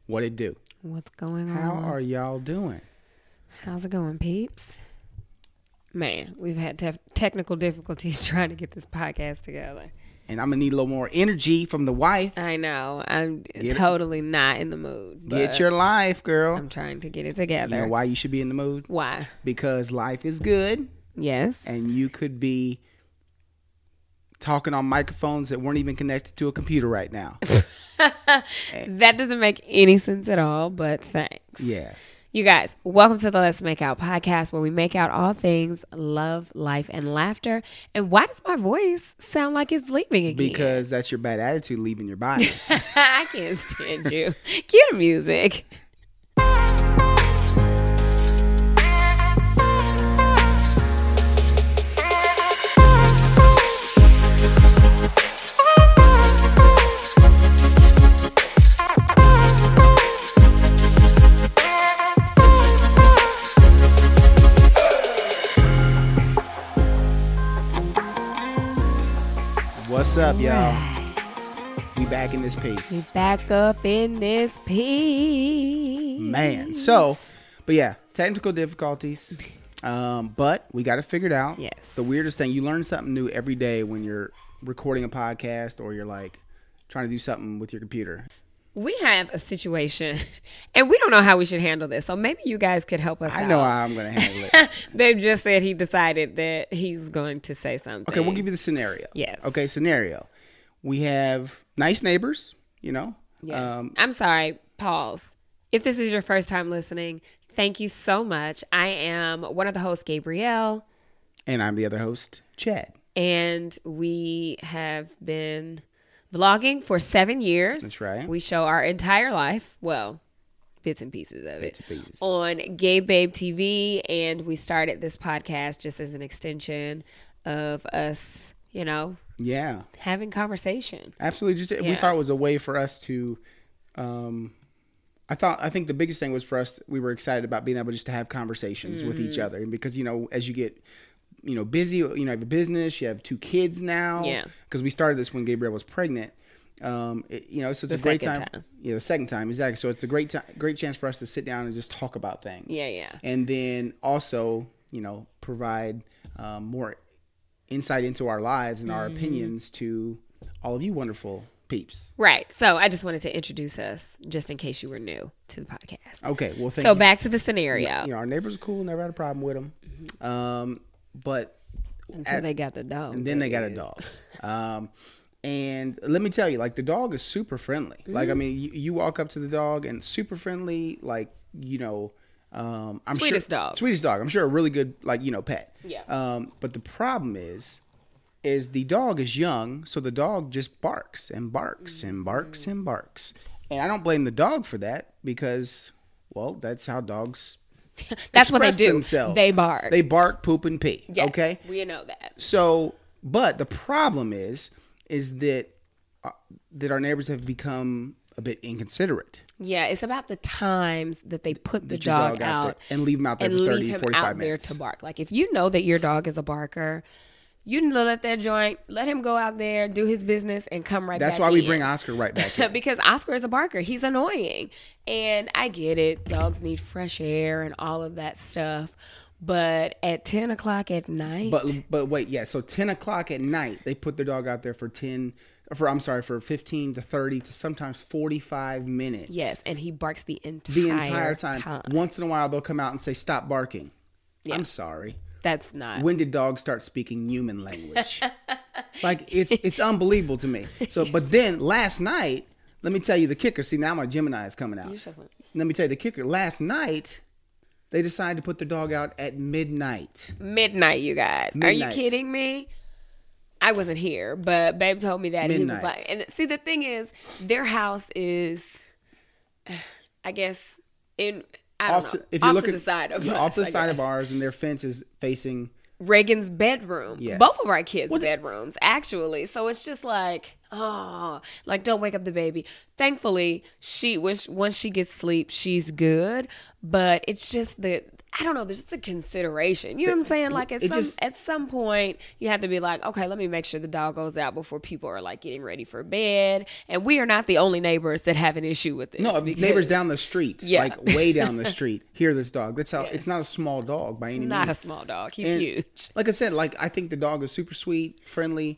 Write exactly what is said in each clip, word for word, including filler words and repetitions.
What it do? What's going on? How are y'all doing? How's it going, peeps? Man, we've had tef- technical difficulties trying to get this podcast together. And I'm going to need a little more energy from the wife. I know. I'm Get totally it. not in the mood. Get your life, girl. I'm trying to get it together. You know why you should be in the mood? Why? Because life is good. Yes. And you could be talking on microphones that weren't even connected to a computer right now. That doesn't make any sense at all, but thanks. Yeah. You guys, welcome to the Let's Make Out podcast, where we make out all things love, life, and laughter. And why does my voice sound like it's leaving again? Because that's your bad attitude leaving your body. I can't stand you. Cue the music. What's up, y'all? We back in this piece. We back up in this piece. Man. So, but yeah, technical difficulties. Um, but we got it figured out. Yes. The weirdest thing, you learn something new every day when you're recording a podcast or you're like trying to do something with your computer. We have a situation, and we don't know how we should handle this. So maybe you guys could help us I out. know how I'm going to handle it. Babe just said he decided that he's going to say something. Okay, we'll give you the scenario. Yes. Okay, scenario. We have nice neighbors, you know. Yes. Um, I'm sorry. Pause. If this is your first time listening, thank you so much. I am one of the hosts, Gabrielle. and I'm the other host, Chad. And we have been vlogging for seven years. That's right. We show our entire life. Well, bits and pieces of Bits it. and pieces. On Gabe Babe T V. And we started this podcast just as an extension of us, you know, Yeah. having conversation. Absolutely. Just we Yeah. thought it was a way for us to um I thought I think the biggest thing was for us, we were excited about being able just to have conversations mm-hmm. with each other. And because, you know, as you get you know, busy, you know, you have a business, you have two kids now. Yeah. Because we started this when Gabrielle was pregnant. Um, it, you know, so it's The a great second time. time. Yeah, the second time, exactly. So it's a great time, great chance for us to sit down and just talk about things. Yeah, yeah. And then also, you know, provide um, more insight into our lives and our Mm-hmm. opinions to all of you wonderful peeps. Right. So I just wanted to introduce us just in case you were new to the podcast. Okay. Well, thank so you. back to the scenario. You know, our neighbors are cool. Never had a problem with them. Um, but Until at- they got the dog. and then they got a dog. Um, and let me tell you, like, the dog is super friendly. Like, I mean, you, you walk up to the dog and super friendly, like, you know, um, I'm Sweetest sure, dog. Sweetest dog. I'm sure a really good, like, you know, pet. Yeah. Um, but the problem is, is the dog is young, so the dog just barks and barks and barks and barks. And I don't blame the dog for that because, well, that's how dogs That's what they express do. themselves. They bark. They bark, poop, and pee. Yes, Okay? we know that. So, but the problem is, is that uh, that our neighbors have become a bit inconsiderate. Yeah, it's about the times that they put the That your dog, out out there and leave him out there and for leave thirty, him forty-five out minutes. there to bark. Like, if you know that your dog is a barker, you need to let that joint, let him go out there, do his business, and come right That's back why we in. bring Oscar right back in. Because Oscar is a barker. He's annoying. And I get it. Dogs need fresh air and all of that stuff. But at ten o'clock at night. But but wait, yeah. So ten o'clock at night, they put their dog out there for ten, for I'm sorry, for fifteen to thirty to sometimes forty-five minutes. Yes, and he barks the entire, the entire time. time. Once in a while, they'll come out and say, "Stop barking." Yeah. I'm sorry. That's not. When did dogs start speaking human language? Like, it's it's unbelievable to me. So, but then last night, let me tell you the kicker. See, now my Gemini is coming out. You're so funny. Let me tell you the kicker. Last night, they decided to put their dog out at midnight. Midnight, you guys. Are you Midnight. kidding me? I wasn't here, but Babe told me that he was Midnight. like, and see, the thing is, their house is, I guess, in I don't Off know, to, if you're off looking to the side of yeah, us, off the I side of guess. ours, and their fence is facing. Reagan's bedroom. Yes. Both of our kids' Well, the- bedrooms, actually. So it's just like, oh, like, don't wake up the baby. Thankfully, she when she, once she gets sleep, she's good. But it's just that I don't know, there's just a consideration. You know what I'm saying? Like at It some just- at some point you have to be like, okay, let me make sure the dog goes out before people are like getting ready for bed. And we are not the only neighbors that have an issue with this. No, because neighbors down the street, Yeah. like way down the street, hear this dog. That's how Yes. it's not a small dog by any He's means. not a small dog. He's And huge. Like I said, like I think the dog is super sweet, friendly,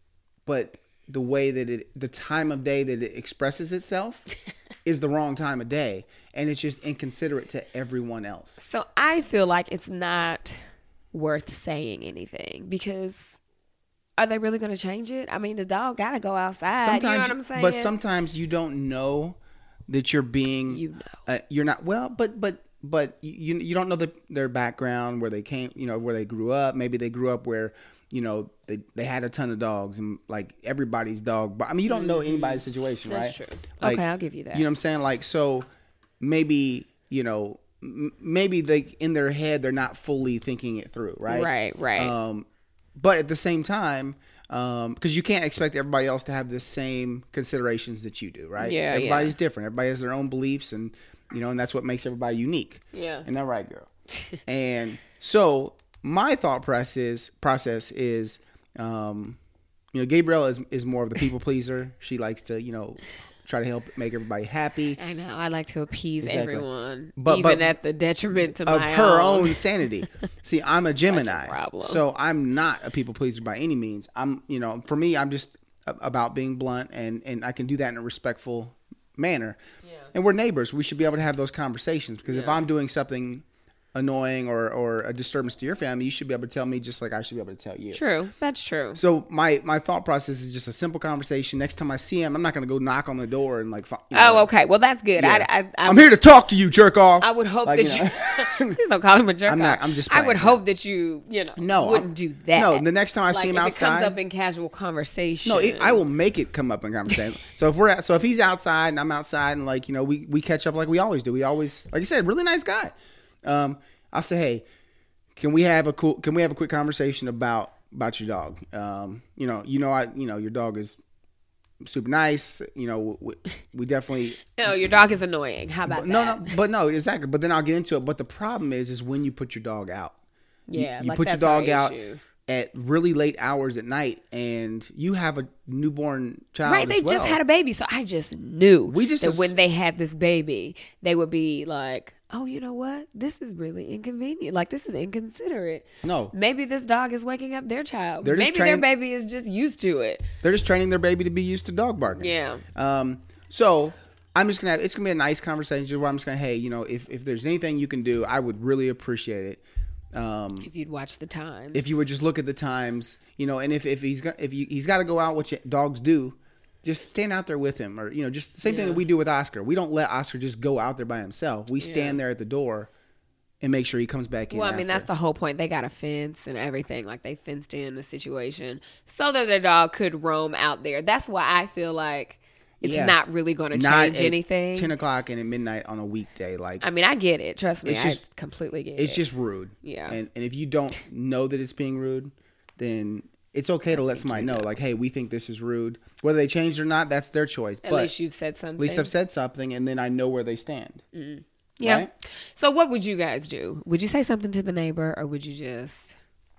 but the way that it, the time of day that it expresses itself is the wrong time of day, and it's just inconsiderate to everyone else. So I feel like it's not worth saying anything because are they really going to change it? I mean, the dog got to go outside. Sometimes, you know what I'm saying? but sometimes you don't know that you're being, You know. uh, you're not well, but but but you you don't know the, their background, where they came, you know, where they grew up. Maybe they grew up where, you know, they they had a ton of dogs and like everybody's dog. But I mean, you don't know anybody's situation, That's right? true. Like, Okay, I'll give you that. You know what I'm saying? Like, so maybe, you know, m- maybe they in their head they're not fully thinking it through, right? Right, right. Um, but at the same time, um, because you can't expect everybody else to have the same considerations that you do, right? Yeah, Everybody's yeah. different. Everybody has their own beliefs, and you know, and that's what makes everybody unique. Yeah. Isn't that right, girl? And so my thought process process is, um, you know, Gabrielle is is more of the people pleaser. She likes to, you know, try to help make everybody happy. I know. I like to appease Exactly. everyone, But- even but at the detriment to Of my her own. own sanity. See, I'm a Gemini, problem. so I'm not a people pleaser by any means. I'm, you know, for me, I'm just a- about being blunt, and and I can do that in a respectful manner. Yeah. And we're neighbors. We should be able to have those conversations, because if Yeah. I'm doing something annoying or or a disturbance to your family, you should be able to tell me just like I should be able to tell you. True. That's true. So my my thought process is just a simple conversation. Next time I see him, I'm not going to go knock on the door and like. fi- You know, Oh, okay. Well, that's good. yeah. I, I, I, I'm here to talk to you, jerk off. I would hope Like, that you you. know. Please don't call him a jerk I'm not- off. I'm just I would playing. hope that you, you know, No, wouldn't I'm- do that. no, the next time I see Like, him if outside- it comes up in casual conversation. No, it, I will make it come up in conversation. So if we're at, so if he's outside and I'm outside and like, you know, we, we catch up like we always do. We always, like I said, really nice guy. Um, I'll say, hey, can we have a cool, can we have a quick conversation about, about your dog? Um, you know, you know, I, you know, your dog is super nice. You know, we, we definitely, No, your dog is annoying. How about no, that? no, but no, exactly. But then I'll get into it. But the problem is, is when you put your dog out. You- Yeah, you, like put your that's our dog out issue. at really late hours at night, and you have a newborn child. Right, they as well. just had a baby, so I just knew We just that ass- when they had this baby, they would be like, "Oh, you know what? This is really inconvenient. Like this is inconsiderate. No. maybe this dog is waking up their child. They're just Maybe training- their baby is just used to it. They're just training their baby to be used to dog barking. Yeah. Um. So I'm just gonna have. It's gonna be a nice conversation where I'm just gonna, hey, you know, if if there's anything you can do, I would really appreciate it. Um. If you'd watch the time, If you would just look at the times, you know, and if if he's got if you, he's got to go out, what you, dogs do, just stand out there with him, or you know, just the same thing Yeah. that we do with Oscar. We don't let Oscar just go out there by himself. We stand Yeah. there at the door and make sure he comes back in. well, I mean, that's after. the whole point. They got a fence and everything. Like they fenced in the situation so that their dog could roam out there. That's why I feel like it's Yeah. not really going to Not change at anything. ten o'clock and at midnight on a weekday. Like I mean, I get it. Trust me, It's just- I completely get it's it. just rude. Yeah. And and if you don't know that it's being rude, then it's okay to let somebody know, like, hey, we think this is rude. Whether they changed or not, that's their choice. At but least you've said something. at least I've said something, and then I know where they stand. Yeah. Right? So what would you guys do? Would you say something to the neighbor or would you just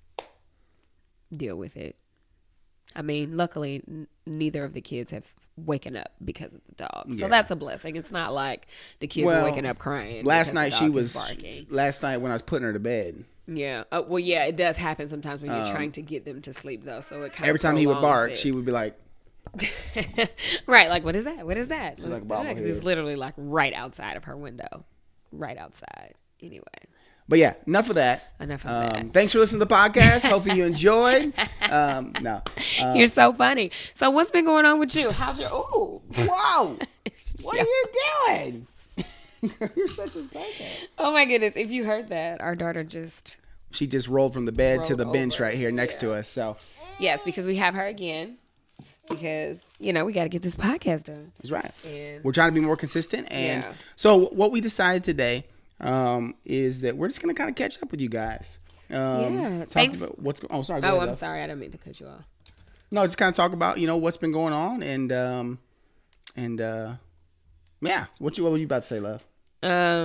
deal with it? I mean, luckily, n- neither of the kids have waken up because of the dog. So Yeah. that's a blessing. It's not like the kids Well, are waking up crying. Last because night the she dog was. is barking. Last night when I was putting her to bed, Yeah. Uh, well, yeah, it does happen sometimes when you're trying to get them to sleep, though. So it kind Um, every of time he would prolongs bark, it. she would be like, Right, like what is that? What is that? like a Because bobblehead. it's literally like right outside of her window, right outside. Anyway, but yeah, enough of that. enough of Um, that. thanks for listening to the podcast. Hopefully you enjoyed. Um, no. Uh, You're so funny. So what's been going on with you? How's your? Ooh, Whoa! What are you doing? You're such a psycho. oh my goodness! If you heard that, our daughter just She just rolled from the bed to Rolled the bench over. right here next to Yeah. us. So yes, because we have her again. Because you know we got to get this podcast done. that's right. And We're trying to be more consistent, and Yeah. so what we decided today um, is that we're just going to kind of catch up with you guys. Um, Yeah, talk thanks. About what's go- oh sorry. Go oh, ahead, I'm love. sorry, I didn't mean to cut you off. No, just kind of talk about you know what's been going on, and um, and uh, yeah, what you what were you about to say, love? Um,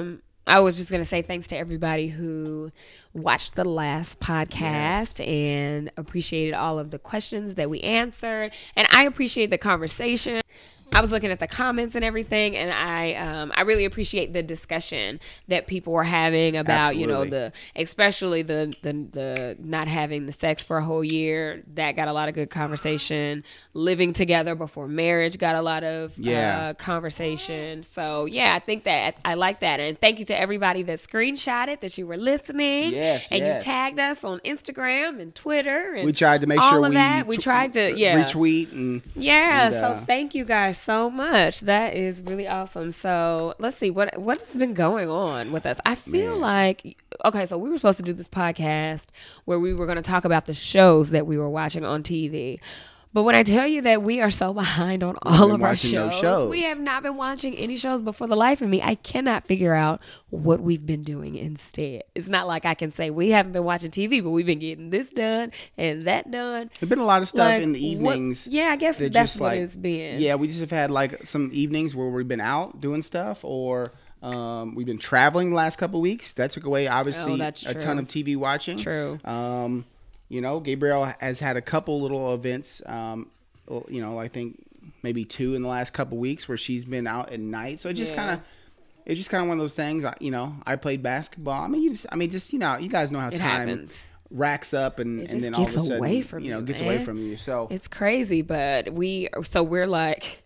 I was just going to say thanks to everybody who watched the last podcast yes. and appreciated all of the questions that we answered. And I appreciate the conversation. I was looking at the comments and everything, and I um, I really appreciate the discussion that people were having about, Absolutely. you know, the especially the, the the not having the sex for a whole year. That got a lot of good conversation. Living together before marriage got a lot of yeah. uh, conversation. So, yeah, I think that I like that. And thank you to everybody that screenshotted that you were listening. Yes, and yes. you tagged us on Instagram and Twitter. And we tried to make all sure of we, that. we tried to yeah. retweet. and Yeah, and, uh, so thank you guys so much. That is really awesome. So let's see what what has been going on with us. I feel Man. like okay, so we were supposed to do this podcast where we were going to talk about the shows that we were watching on T V. But when I tell you that we are so behind on all of our shows, shows, we have not been watching any shows. But for the life of me, I cannot figure out what we've been doing instead. It's not like I can say we haven't been watching T V, but we've been getting this done and that done. There's been a lot of stuff like, in the evenings. What, yeah, I guess that that's what like, it's been. Yeah, we just have had like some evenings where we've been out doing stuff, or um, we've been traveling the last couple of weeks. That took away, obviously, oh, a ton of T V watching. True. Um, you know, Gabrielle has had a couple little events, um, you know, I think maybe two in the last couple of weeks where she's been out at night. So it just yeah. kind of, it's just kind of one of those things. You know, I played basketball. I mean, you just, I mean, just you know, you guys know how it time happens. racks up, and, and then all of a sudden, away from you know, you, gets man. away from you. So it's crazy, but we, so we're like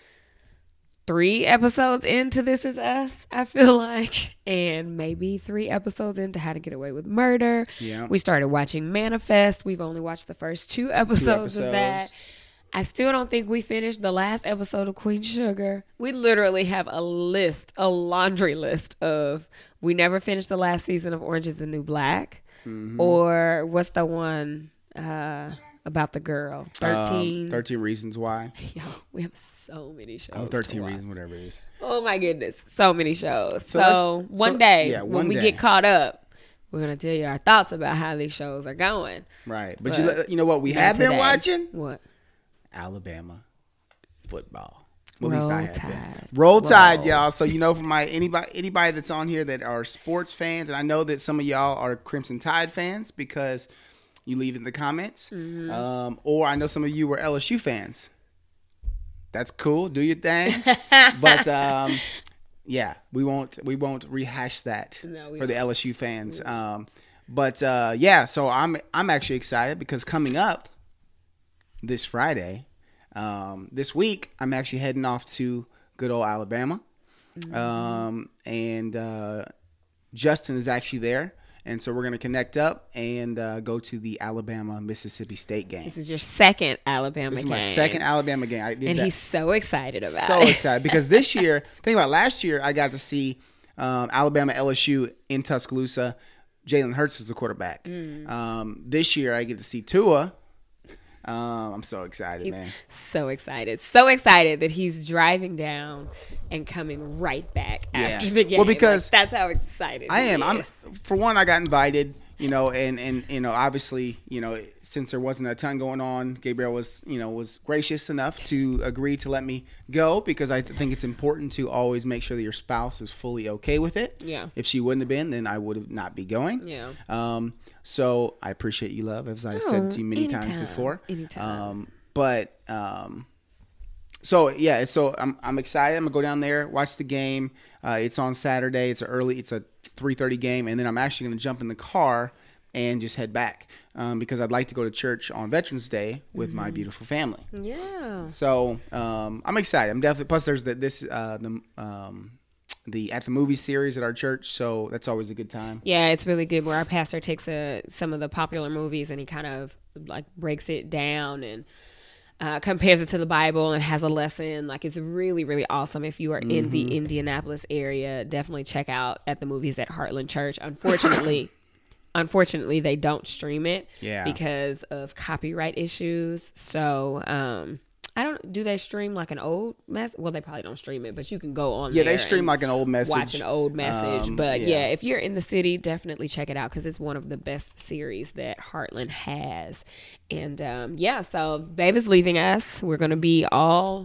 three episodes into This Is Us, I feel like, and maybe three episodes into How to Get Away with Murder. Yeah, we started watching Manifest. We've only watched the first two episodes, two episodes. of that. I still don't think we finished the last episode of Queen Sugar. We literally have a list, a laundry list of, we never finished the last season of Orange is the New Black. Mm-hmm. Or what's the one uh, about the girl? thirteen. Um, thirteen Reasons Why. Yo, we have so many shows. Oh, thirteen Reasons, whatever it is. Oh my goodness. So many shows. So, so one so, day, yeah, when one we day. get caught up, we're going to tell you our thoughts about how these shows are going. Right. But, but you, you know what we have been today. watching? What? Alabama football. Well, Roll at least I have Tide. Been. Roll Tide, Roll. y'all. So you know, for my anybody anybody that's on here that are sports fans, and I know that some of y'all are Crimson Tide fans because you leave in the comments, mm-hmm. um, or I know some of you were L S U fans. That's cool. Do your thing, but um, yeah, we won't we won't rehash that no, for won't. the L S U fans. Um, but uh, yeah, so I'm I'm actually excited because coming up this Friday, um, this week, I'm actually heading off to good old Alabama. Mm-hmm. Um, and uh, Justin is actually there. And so we're going to connect up and uh, go to the Alabama-Mississippi State game. This is your second Alabama this game. This is my second Alabama game. I did and that. he's so excited about so it. So excited. Because this year, think about it, last year, I got to see um, Alabama-L S U in Tuscaloosa. Jalen Hurts was the quarterback. Mm. Um, this year, I get to see Tua. Um, I'm so excited, he's man. So excited. So excited that he's driving down and coming right back yeah. after the game. Well, because like, that's how excited I am. He I'm is. For one, I got invited, you know, and, and, you know, obviously, you know, since there wasn't a ton going on, Gabrielle was, you know, was gracious enough to agree to let me go because I think it's important to always make sure that your spouse is fully okay with it. Yeah. If she wouldn't have been, then I would have not be going. Yeah. Um, so I appreciate you, love, as I oh, said to you many anytime, times before. Anytime. Um, but, um, so yeah, so I'm I'm excited. I'm gonna go down there, watch the game. Uh, it's on Saturday. It's early. It's a three thirty game, and then I'm actually gonna jump in the car and just head back um, because I'd like to go to church on Veterans Day with mm-hmm. my beautiful family. Yeah. So um, I'm excited. I'm definitely. Plus, there's the, this uh, the um, the at the movie series at our church, so that's always a good time. Yeah, it's really good. Where our pastor takes a, some of the popular movies and he kind of like breaks it down and. Uh, compares it to the Bible and has a lesson. Like, it's really, really awesome. If you are mm-hmm. in the Indianapolis area, definitely check out At the Movies at Heartland Church. Unfortunately, unfortunately, they don't stream it yeah. because of copyright issues. So, um, I don't. Do they stream like an old mess? Well, they probably don't stream it, but you can go on. Yeah, there they stream like an old message. Watch an old message, um, but yeah. yeah, if you're in the city, definitely check it out because it's one of the best series that Heartland has. And um, yeah, so Babe is leaving us. We're gonna be all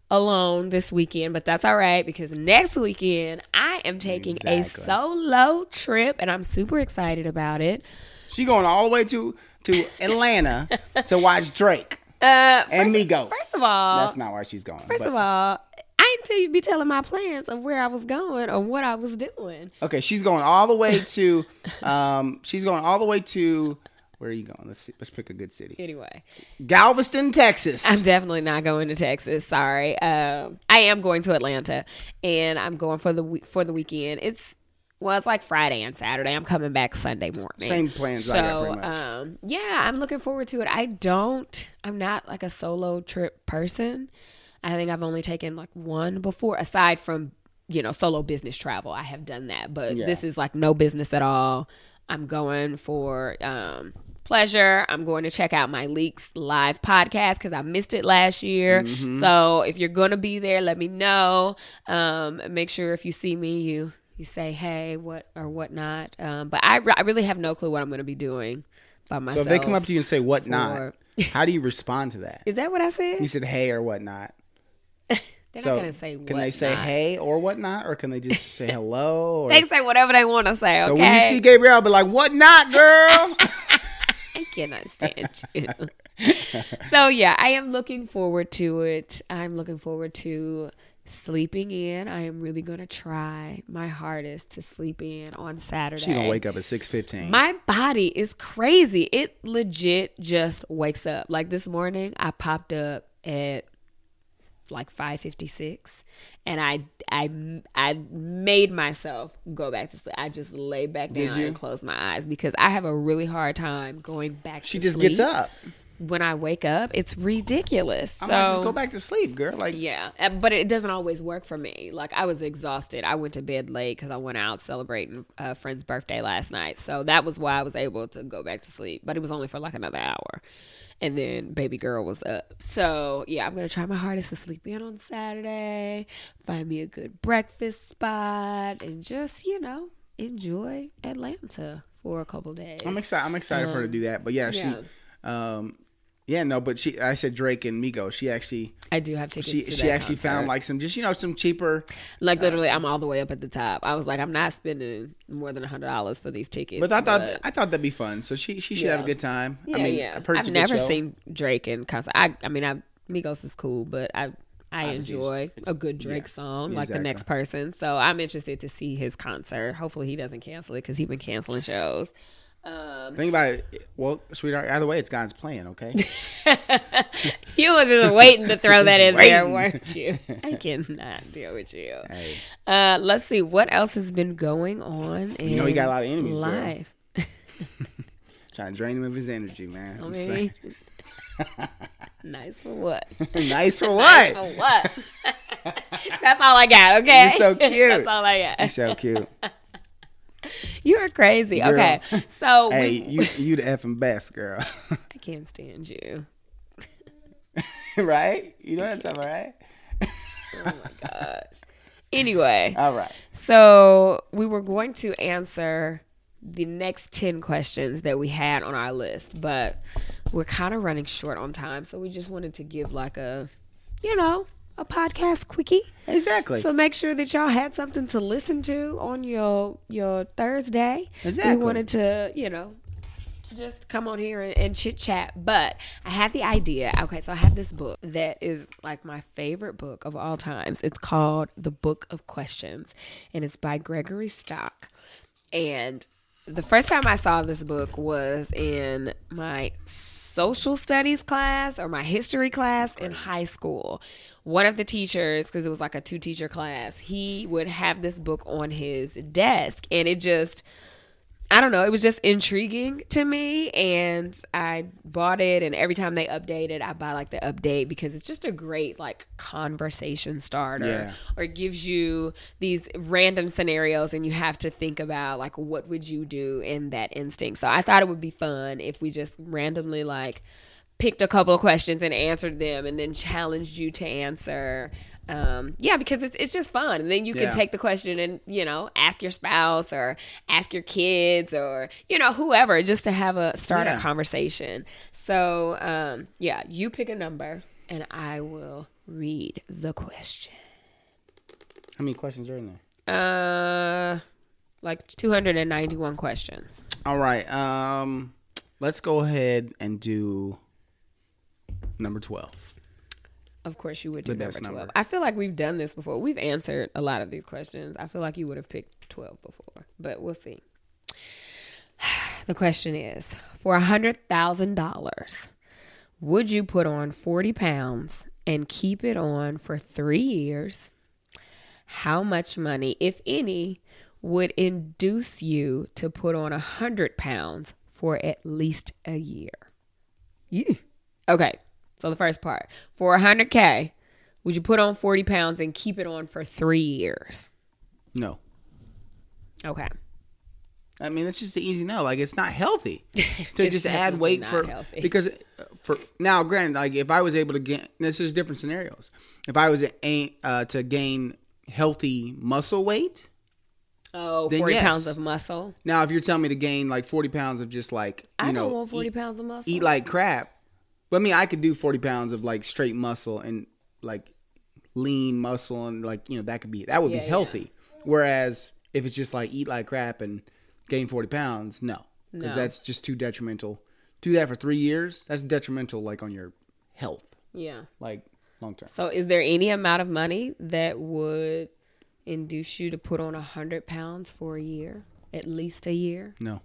alone this weekend, but that's all right because next weekend I am taking Exactly. a solo trip and I'm super excited about it. She going all the way to to Atlanta to watch Drake Uh, and first, Migos. First of all, That's not where she's going. First but- of all, I didn't tell you to be telling my plans of where I was going or what I was doing. Okay, she's going all the way to. Um, she's going all the way to. Where are you going? Let's see, let's pick a good city. Anyway, Galveston, Texas. I'm definitely not going to Texas. Sorry, um, I am going to Atlanta, and I'm going for the we- for the weekend. It's well, it's like Friday and Saturday. I'm coming back Sunday morning. Same plans So, I got, pretty much. um, yeah, I'm looking forward to it. I don't. I'm not like a solo trip person. I think I've only taken like one before, aside from you know solo business travel. I have done that, but Yeah. this is like no business at all. I'm going for um, pleasure. I'm going to check out my Leaks live podcast because I missed it last year. Mm-hmm. So if you're going to be there, let me know. Um, make sure if you see me, you you say hey, what or whatnot. Um, but I, re- I really have no clue what I'm going to be doing by So myself. if they come up to you and say what for- not, how do you respond to that? Is that what I said? You said hey or whatnot. They're So not going to say what can they say hey or whatnot, or can they just say hello? Or... They can say whatever they want to say, okay? So when you see Gabrielle, be like, what not, girl? I cannot stand you. So yeah, I am looking forward to it. I'm looking forward to sleeping in. I am really going to try my hardest to sleep in on Saturday. She gonna wake up at six fifteen. My body is crazy. It legit just wakes up. Like this morning, I popped up at like five fifty-six and I I I made myself go back to sleep. I just lay back Did down you? and closed my eyes because I have a really hard time going back She to just sleep. gets up. When I wake up, it's ridiculous. I'm so like, just go back to sleep, girl. Like, yeah, uh, but it doesn't always work for me. Like I was exhausted. I went to bed late because I went out celebrating a friend's birthday last night. So that was why I was able to go back to sleep. But it was only for like another hour. And then baby girl was up. So yeah, I'm going to try my hardest to sleep in on Saturday, find me a good breakfast spot, and just, you know, enjoy Atlanta for a couple days. I'm excited. I'm excited for her to do that. But yeah, yeah. she, um, yeah, no, but she. I said Drake and Migos. She actually, I do have tickets she to she that actually concert. found like some just you know some cheaper. Like literally, I'm all the way up at the top. I was like, I'm not spending more than a hundred dollars for these tickets. But I thought I thought that'd be fun. So she she should have a Yeah. good time. yeah, I mean, yeah. I've, heard it's I've a good never show. seen Drake in concert. I, I mean, I Migos is cool, but I, I Obviously, enjoy it's- a good Drake yeah, song, like the exactly. next person. So I'm interested to see his concert. Hopefully, he doesn't cancel it because he's been canceling shows. Um, Think about it. Well, sweetheart, either way, it's God's plan. Okay. you were just waiting to throw that in there, Waiting. weren't you? I cannot deal with you. Hey, Uh, let's see what else has been going on. In You know he got a lot of enemies, girl. life. trying to drain him of his energy, man. I I'm mean, saying. nice for what? Nice for Nice what? for what? That's all I got. Okay, You're so cute. That's all I got. He's so cute. You are crazy. Girl. Okay, so Hey, we, you you the effing best, girl. I can't stand you. Right? You know what I'm talking about, right? Oh my gosh. Anyway, All right. so we were going to answer the next ten questions that we had on our list, but we're kind of running short on time, so we just wanted to give like a, you know, a podcast quickie. Exactly. So make sure that y'all had something to listen to on your your Thursday. Exactly. We wanted to, you know, just come on here and, and chit chat. But I had the idea. Okay, so I have this book that is like my favorite book of all times. It's called The Book of Questions, and it's by Gregory Stock. And the first time I saw this book was in my social studies class or my history class in high school. One of the teachers, because it was like a two teacher class, he would have this book on his desk, and it just, I don't know, it was just intriguing to me, and I bought it, and every time they update it, I buy like the update because it's just a great like conversation starter. Yeah. Or it gives you these random scenarios and you have to think about like what would you do in that instinct. So I thought it would be fun if we just randomly like picked a couple of questions and answered them and then challenged you to answer. Um, yeah, because it's it's just fun. And then you can Yeah. take the question and, you know, ask your spouse or ask your kids or, you know, whoever, just to have a start Yeah. a conversation. So, um, yeah, you pick a number and I will read the question. How many questions are in there? Uh, like two hundred ninety-one questions. All right. Um, let's go ahead and do number twelve. Of course, you would do the number best twelve. number. I feel like we've done this before. We've answered a lot of these questions. I feel like you would have picked twelve before, but we'll see. The question is, for one hundred thousand dollars, would you put on forty pounds and keep it on for three years? How much money, if any, would induce you to put on one hundred pounds for at least a year? Yeah. Okay, so the first part. For one hundred K, would you put on forty pounds and keep it on for three years? No. Okay. I mean, it's just an easy no. Like, it's not healthy to just add weight for healthy. because for now. Granted, like if I was able to gain, this is different scenarios. If I was a, uh, to gain healthy muscle weight, oh, then forty yes. pounds of muscle. Now, if you're telling me to gain like forty pounds of just like you I know, don't want forty eat, pounds of muscle. eat like crap. But I mean, I could do forty pounds of like straight muscle and like lean muscle and like you know that could be that would Yeah, be healthy. Yeah. Whereas if it's just like eat like crap and gain forty pounds, no, because No. that's just too detrimental. Do that for three years, that's detrimental, like on your health, Yeah. like long term. So is there any amount of money that would induce you to put on one hundred pounds for a year? At least a year? No.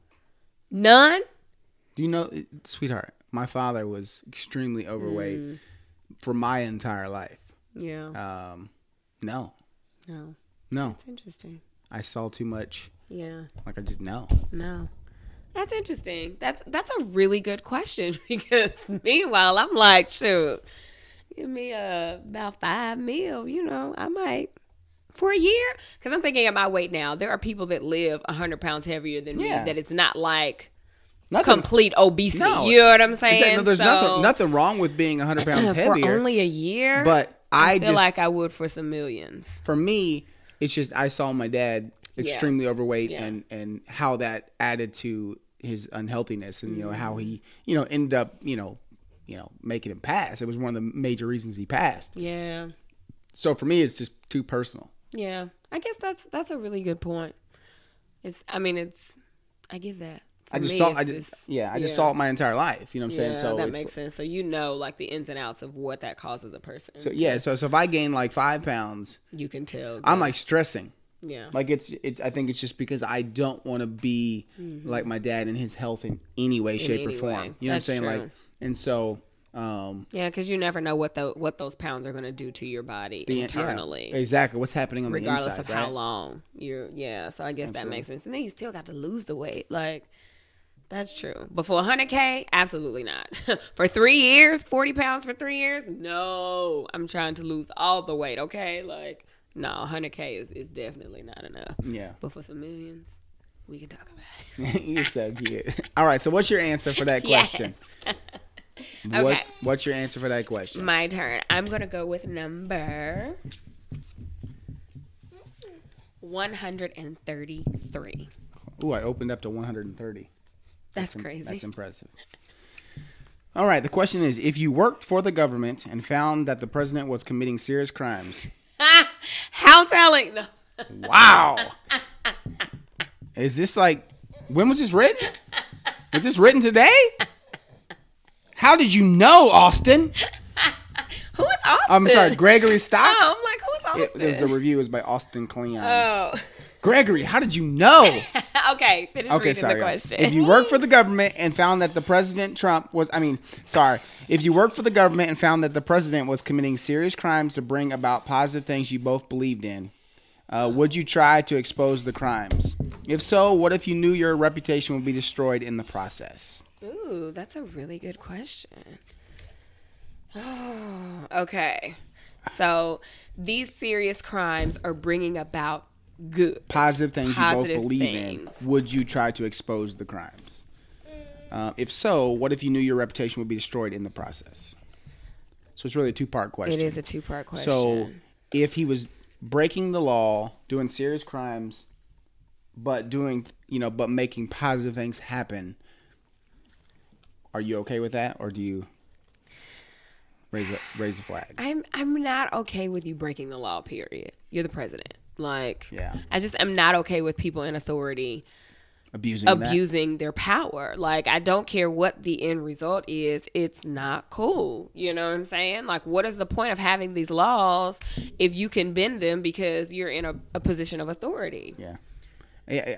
None? Do you know, sweetheart, my father was extremely overweight Mm. for my entire life. Yeah. Um, no, No. no, That's interesting. I saw too much. Yeah. Like I just no. No. That's interesting. That's that's a really good question because meanwhile I'm like, shoot, give me uh, about five mil, you know, I might for a year. Because I'm thinking of my weight now. There are people that live one hundred pounds heavier than Yeah. me that it's not like Nothing. complete obesity. No. You know what I'm saying? Exactly. No, there's So, nothing nothing wrong with being one hundred pounds for heavier. only a year, But I, I feel just like I would for some millions. for me, it's just I saw my dad extremely Yeah. overweight Yeah. and and how that added to his unhealthiness and you know how he you know ended up you know you know making him pass. It was one of the major reasons he passed. Yeah. So for me, it's just too personal. Yeah. I guess that's that's a really good point. It's I mean it's I get that. For I just me, saw it's I just just- yeah I just yeah. saw it my entire life. You know what I'm Yeah, saying? So that it's, makes sense. So you know like the ins and outs of what that causes a person. so yeah. So so if I gain like five pounds, You can tell. I'm that- like stressing. yeah. Like it's it's I think it's just because I don't want to be like my dad in his health in any way, shape, any or form. way. You know That's what I'm saying? true. Like and so um Yeah, because you never know what the what those pounds are going to do to your body the- internally, yeah, exactly. What's happening on regardless the inside, of how right? long you're. Yeah, so I guess that Absolutely. makes sense. And then you still got to lose the weight. Like that's true. But for one hundred K, absolutely not. For three years, forty pounds for three years, no. I'm trying to lose all the weight. Okay, like no, one hundred K is is definitely not enough. Yeah. But for some millions, we can talk about it. You're so cute. All right. So what's your answer for that question? Yes. What's, Okay. what's your answer for that question? My turn. I'm going to go with number one hundred thirty-three. Ooh, I opened up to one hundred thirty. That's im- crazy. That's impressive. All right. The question is, if you worked for the government and found that the president was committing serious crimes. How telling. No. Wow. Is this like, when was this written? Was this written today? How did you know, Austin? Who is Austin? I'm sorry, Gregory Stock. Oh, I'm like, who is Austin? It, it was the review was by Austin Kleon. Oh. Gregory, how did you know? Okay, finish Okay, reading sorry. the yeah. question. If you worked for the government and found that the president Trump was, I mean, sorry. If you worked for the government and found that the president was committing serious crimes to bring about positive things you both believed in, uh, would you try to expose the crimes? If so, what if you knew your reputation would be destroyed in the process? Ooh, that's a really good question. Oh, okay. So these serious crimes are bringing about good. Positive things Positive you both believe things. in. Would you try to expose the crimes? Uh, if so, what if you knew your reputation would be destroyed in the process? So it's really a two-part question. It is a two-part question. So if he was breaking the law, doing serious crimes, but doing, you know, but making positive things happen, are you okay with that, or do you? raise a raise a flag. I'm I'm not okay with you breaking the law, period. You're the president. Like, yeah. I just am not okay with people in authority abusing abusing that. their power. Like, I don't care what the end result is. It's not cool. You know what I'm saying? Like, what is the point of having these laws if you can bend them because you're in a, a position of authority? Yeah. Yeah.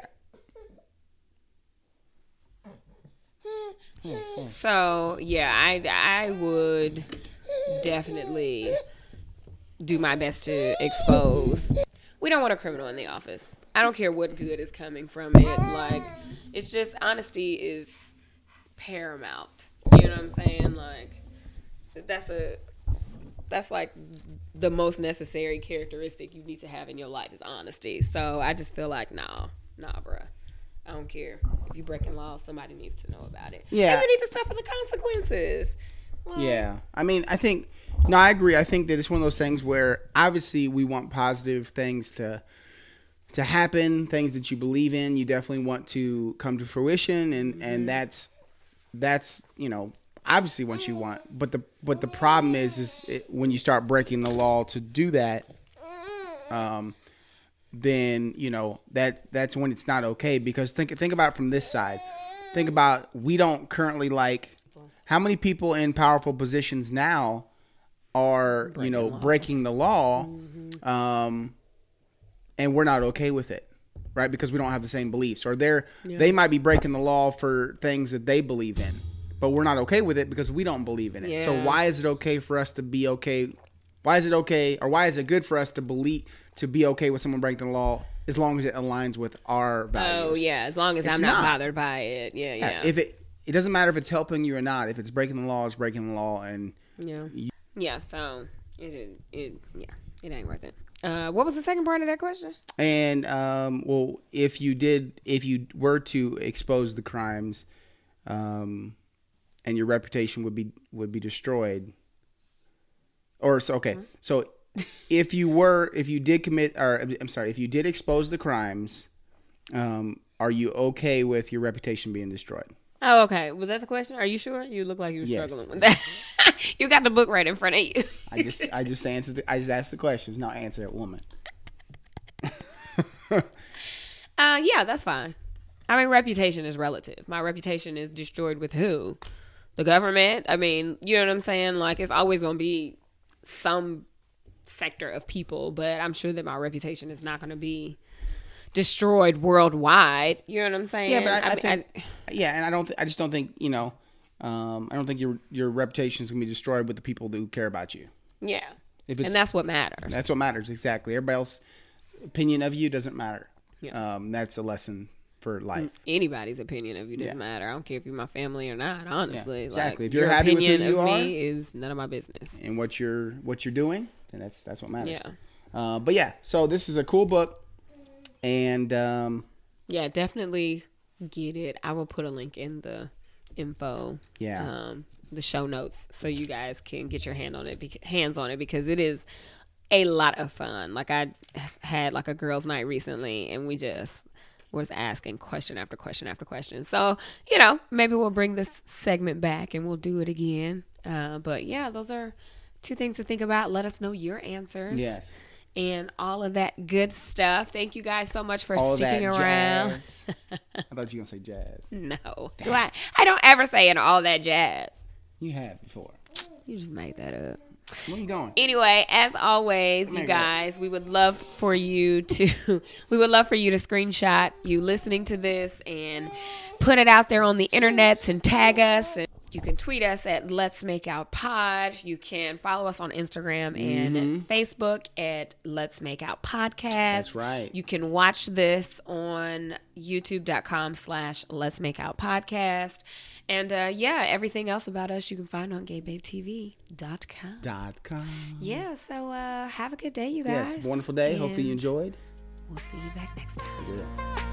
yeah. So, yeah, I, I would definitely do my best to expose. We don't want a criminal in the office. I don't care what good is coming from it. Like, it's just honesty is paramount. You know what I'm saying? Like, that's a that's like the most necessary characteristic you need to have in your life is honesty. So I just feel like, nah, nah, bruh. I don't care. If you're breaking laws, somebody needs to know about it. Yeah. And you need to suffer the consequences. Well, yeah. I mean, I think, no, I agree. I think that it's one of those things where obviously we want positive things to to happen, things that you believe in. You definitely want to come to fruition, and, mm-hmm. and that's that's you know obviously what you want. But the but the problem is is it, when you start breaking the law to do that, um, then you know that that's when it's not okay. Because think think about it from this side. Think about we don't currently like how many people in powerful positions now are breaking you know laws. breaking the law, mm-hmm. um, and we're not okay with it, right? Because we don't have the same beliefs, or they're yeah. they might be breaking the law for things that they believe in, but we're not okay with it because we don't believe in it. Yeah. So why is it okay for us to be okay? Why is it okay, or why is it good for us to believe to be okay with someone breaking the law as long as it aligns with our values? Oh yeah, as long as it's I'm not, not bothered by it. Yeah, yeah, yeah. If it it doesn't matter if it's helping you or not. If it's breaking the law, it's breaking the law, and yeah. You, Yeah, so it, it, yeah, it ain't worth it. Uh, what was the second part of that question? And um, well, if you did, if you were to expose the crimes, um, and your reputation would be would be destroyed, or so okay, mm-hmm. so if you were, if you did commit, or I'm sorry, if you did expose the crimes, um, are you okay with your reputation being destroyed? Oh, okay. Was that the question? Are you sure? You look like you were yes. struggling with that. You got the book right in front of you. I just, I just answered. The, I just asked the questions. Now answer it, woman. uh, yeah, that's fine. I mean, reputation is relative. My reputation is destroyed with who? The government. I mean, you know what I'm saying? Like, it's always going to be some sector of people, but I'm sure that my reputation is not going to be destroyed worldwide. You know what I'm saying? Yeah, but I, I, I think, I, yeah, and I don't. Th- I just don't think you know. Um, I don't think your your reputation is gonna be destroyed with the people who care about you. Yeah, if it's, and that's what matters. That's what matters exactly. Everybody else's opinion of you doesn't matter. Yeah. Um, that's a lesson for life. Anybody's opinion of you doesn't yeah. matter. I don't care if you're my family or not. Honestly, yeah, exactly. Like, if you're your happy with who opinion you of are, me is none of my business. And what you're what you're doing, then that's that's what matters. Yeah. Uh, but yeah, so this is a cool book, and um, yeah, definitely get it. I will put a link in the info. Yeah. Um, the show notes so you guys can get your hand on it, beca- hands on it, because it is a lot of fun. Like, I had like a girls' night recently, and we just was asking question after question after question. So, you know, maybe we'll bring this segment back and we'll do it again. Uh, but yeah, those are two things to think about. Let us know your answers. Yes. And all of that good stuff. Thank you guys so much for all sticking that around. Jazz. I thought you were going to say jazz. No. Do I? I don't ever say in all that jazz. You have before. You just made that up. Where are you going? Anyway, as always, you guys, we would love for you to we would love for you to screenshot you listening to this and put it out there on the internets and tag us. And you can tweet us at Let's Make Out Pod. You can follow us on Instagram and mm-hmm. Facebook at Let's Make Out Podcast. That's right. You can watch this on youtube.com slash Let's Make Out Podcast. And uh, yeah, everything else about us you can find on gay babe t v dot com. Dot com. Yeah, so uh, have a good day, you guys. Yes, wonderful day. And hopefully you enjoyed. We'll see you back next time. Yeah.